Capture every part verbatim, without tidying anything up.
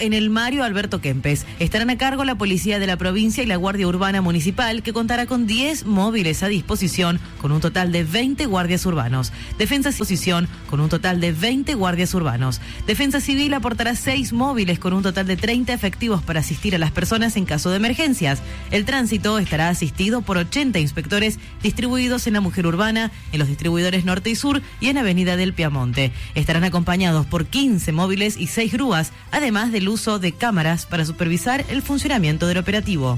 en el Mario Alberto Kempes. Estarán a cargo la Policía de la Provincia y la Guardia Urbana Municipal, que contará con diez móviles a disposición, con un total de veinte guardias urbanos. Defensa a disposición, con un total de veinte guardias urbanos. Defensa Civil aportará seis móviles con un total de treinta efectivos para asistir a las personas en caso de emergencias. El tránsito estará asistido por ochenta inspectores distribuidos en la Mujer Urbana, en los distribuidores Norte y Sur y en Avenida del Piamonte. Estarán acompañados por quince móviles y seis grúas, además del uso de cámaras para supervisar el funcionamiento del operativo.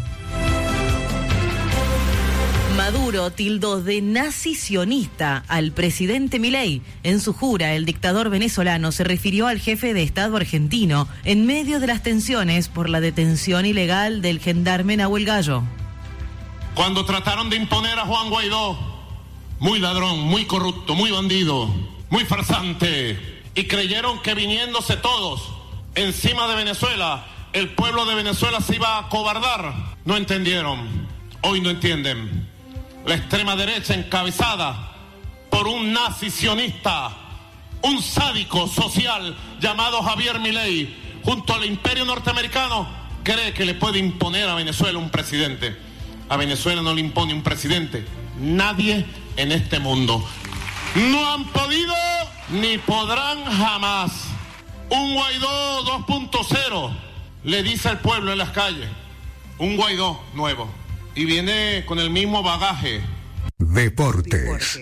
Maduro tildó de nazi-sionista al presidente Milei. En su jura, el dictador venezolano se refirió al jefe de Estado argentino en medio de las tensiones por la detención ilegal del gendarme Nahuel Gallo. Cuando trataron de imponer a Juan Guaidó, muy ladrón, muy corrupto, muy bandido, muy farsante, y creyeron que viniéndose todos encima de Venezuela, el pueblo de Venezuela se iba a acobardar. No entendieron, hoy no entienden. La extrema derecha encabezada por un nazi sionista, un sádico social llamado Javier Milei, junto al imperio norteamericano, cree que le puede imponer a Venezuela un presidente. A Venezuela no le impone un presidente nadie en este mundo. No han podido ni podrán jamás. Un Guaidó dos punto cero le dice al pueblo en las calles. Un Guaidó nuevo. Y viene con el mismo bagaje. Deportes.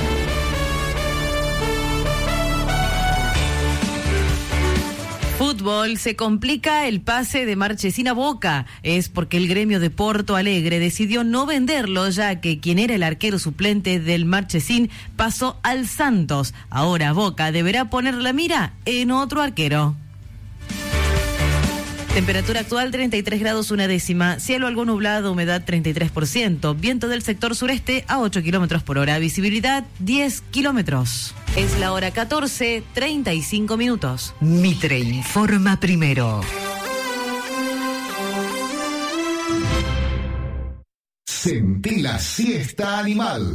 Fútbol, se complica el pase de Marchesín a Boca. Es porque el gremio de Porto Alegre decidió no venderlo, ya que quien era el arquero suplente del Marchesín pasó al Santos. Ahora Boca deberá poner la mira en otro arquero. Temperatura actual treinta y tres grados una décima, cielo algo nublado, humedad treinta y tres por ciento, viento del sector sureste a ocho kilómetros por hora, visibilidad diez kilómetros. Es la hora catorce, treinta y cinco minutos. Mitre informa primero. Sentí la siesta animal.